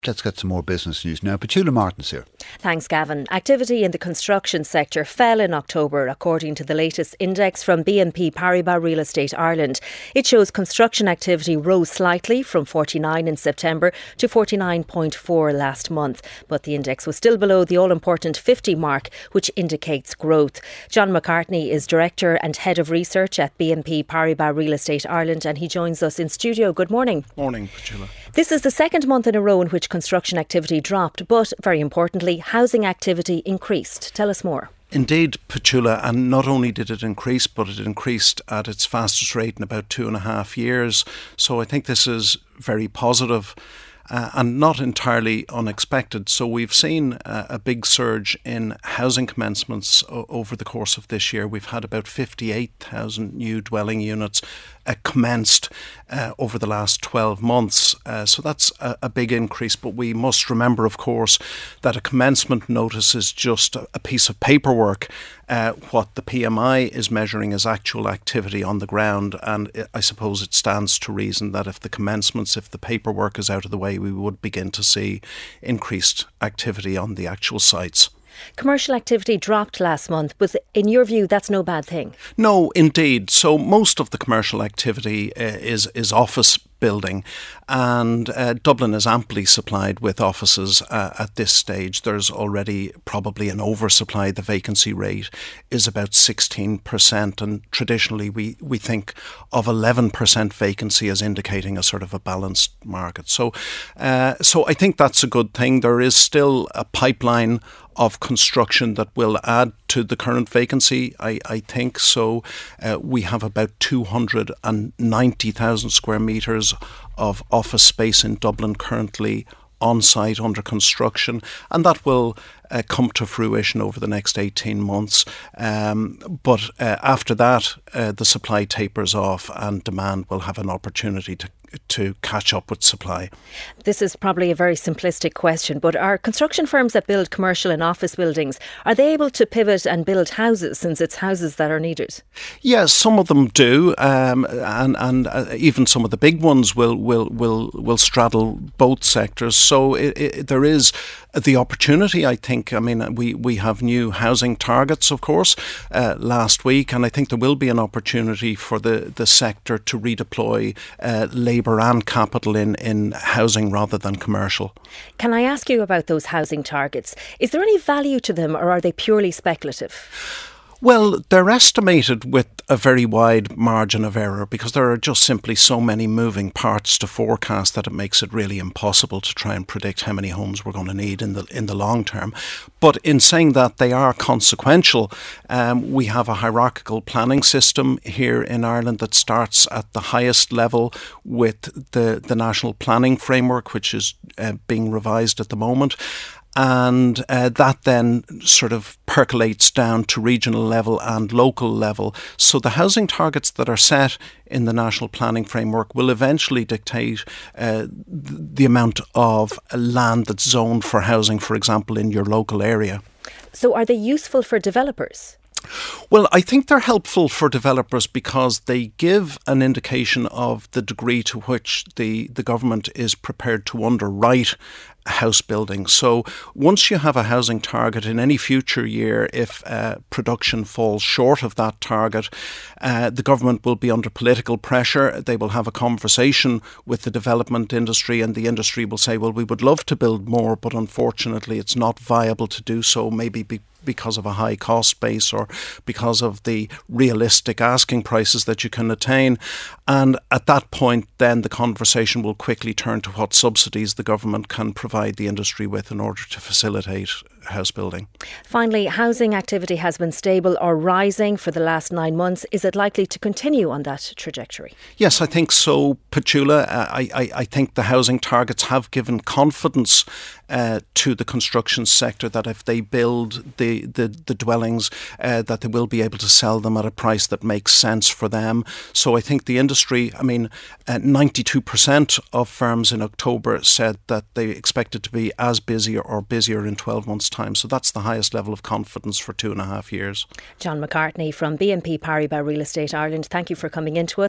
Let's get some more business news now. Petula Martin's here. Thanks, Gavin. Activity in the construction sector fell in October, according to the latest index from BNP Paribas Real Estate Ireland. It shows construction activity rose slightly from 49 in September to 49.4 last month. But the index was still below the all-important 50 mark, which indicates growth. John McCartney is Director and Head of Research at BNP Paribas Real Estate Ireland, and he joins us in studio. Good morning. Morning, Petula. This is the second month in a row in which construction activity dropped, but very importantly, housing activity increased. Tell us more. Indeed, Petula, and not only did it increase, but it increased at its fastest rate in about 2.5 years. So I think this is very positive. And not entirely unexpected. So we've seen a big surge in housing commencements over the course of this year. We've had about 58,000 new dwelling units commenced over the last 12 months. So that's a big increase. But we must remember, of course, that a commencement notice is just a piece of paperwork. What the PMI is measuring is actual activity on the ground. And I suppose it stands to reason that if the paperwork is out of the way, we would begin to see increased activity on the actual sites. Commercial activity dropped last month, but in your view, that's no bad thing? No, indeed. So most of the commercial activity is office building, and Dublin is amply supplied with offices at this stage. There's already probably an oversupply. The vacancy rate is about 16%, and traditionally we think of 11% vacancy as indicating a sort of a balanced market. So I think that's a good thing. There is still a pipeline of construction that will add to the current vacancy, I think. So we have about 290,000 square metres of office space in Dublin currently on site under construction, and that will come to fruition over the next 18 months. But after that, the supply tapers off and demand will have an opportunity to catch up with supply. This is probably a very simplistic question, but are construction firms that build commercial and office buildings, are they able to pivot and build houses, since it's houses that are needed? Yes, some of them do, and even some of the big ones will straddle both sectors. So there is the opportunity, I think. I mean, we have new housing targets, of course, last week, and I think there will be an opportunity for the sector to redeploy labour and capital in housing rather than commercial. Can I ask you about those housing targets? Is there any value to them, or are they purely speculative? Well, they're estimated with a very wide margin of error because there are just simply so many moving parts to forecast that it makes it really impossible to try and predict how many homes we're going to need in the long term. But in saying that, they are consequential. We have a hierarchical planning system here in Ireland that starts at the highest level with the National Planning Framework, which is being revised at the moment. And that then sort of percolates down to regional level and local level. So the housing targets that are set in the National Planning Framework will eventually dictate the amount of land that's zoned for housing, for example, in your local area. So are they useful for developers? Well, I think they're helpful for developers because they give an indication of the degree to which the government is prepared to underwrite house building. So once you have a housing target in any future year, if production falls short of that target, the government will be under political pressure. They will have a conversation with the development industry, and the industry will say, well, we would love to build more, but unfortunately it's not viable to do so, maybe because of a high cost base or because of the realistic asking prices that you can attain. And at that point, then the conversation will quickly turn to what subsidies the government can provide the industry with in order to facilitate house building. Finally, housing activity has been stable or rising for the last 9 months. Is it likely to continue on that trajectory? Yes, I think so, Petula. I think the housing targets have given confidence to the construction sector that if they build the dwellings, that they will be able to sell them at a price that makes sense for them. So I think the industry, 92% of firms in October said that they expected to be as busy or busier in 12 months' time. So that's the highest level of confidence for 2.5 years. John McCartney from BNP Paribas Real Estate Ireland, thank you for coming into us.